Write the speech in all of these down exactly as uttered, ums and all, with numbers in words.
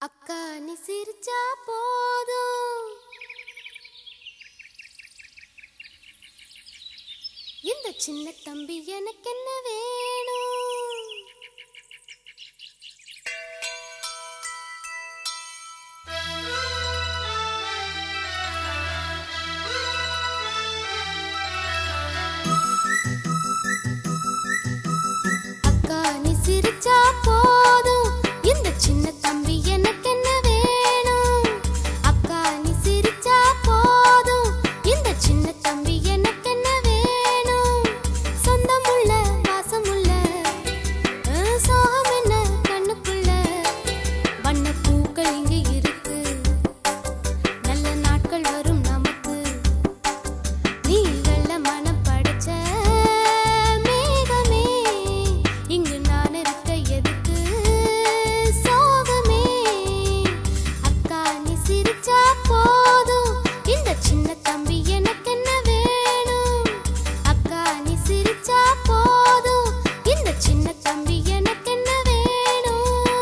அக்கா நீ சிரிச்சா போதும், இந்த சின்ன தம்பி எனக்கு என்ன வேணும்? அக்கா நீ சிரிச்சா போதும், இந்த சின்ன தம்பி எனக்கு என்ன வேணும்? அக்கா நீ சிரிச்சா போதும், இந்த சின்ன தம்பி எனக்கு என்ன வேணும்? சொந்தமுள்ள வாசமுள்ள சோகம் என்ன கண்ணுக்குள்ள, வண்ண பூக்கள் இங்கு இருக்கு, நல்ல நாட்கள் வரும் நமக்கு. நீ நல்ல மனம் படைச்ச மேகமே, இங்கு நான் இருக்க எதுக்கு சோகமே? அக்கா நீ சிரிச்சா போதும், இந்த சின்ன தம்பி எனக்கு என்ன வேணும்? அக்கா நீ சிரிச்சா போதும், இந்த சின்ன தம்பி எனக்கு என்ன வேணும்?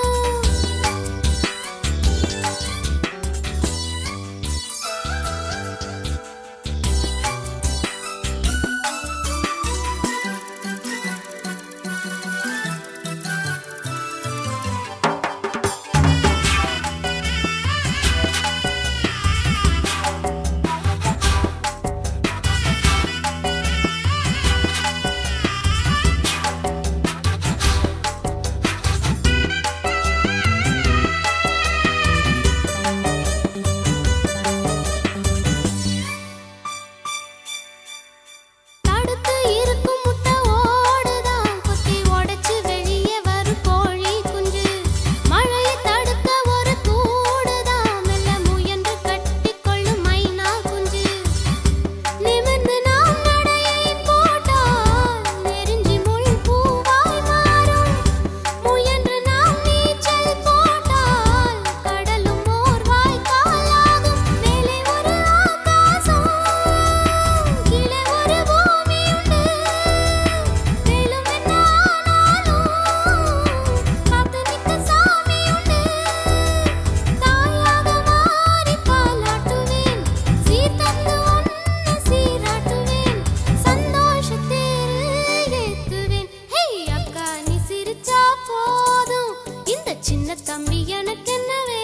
தடுத்து இருக்கும் முட்டை ஓடுதான், கொத்தி உடைச்சு வெளியே வரும் கோழி குஞ்சு. மழையை தடுக்க ஒரு கூடுதான், மெல்ல முயன்று கட்டிக்கொள்ளும் மைனா குஞ்சு. நிமிர்ந்து நாம் நடையை போட்டால் நெருஞ்சி முள் பூவாய் மாறும். முயன்று நாம் நீச்சல் போட்டால் கடலும் ஓர் வாய்க்காலாகும். மேலே ஒரு ஆகாசம், கீழே ஒரு பூமி உண்டு. மேலும் என்ன ஆனாலும் காத்து நிற்க சாமி உண்டு. தாயாக மாறி தாலாட்டுவேன், சீர் தந்து உன்னை சீராட்டுவேன், சந்தோஷத்தேரு ஏத்துவேன். ஹே அக்கா நீ சிரிச்சா போதும், இந்த சின்ன தம்பி எனக்கு என்ன வேணும்?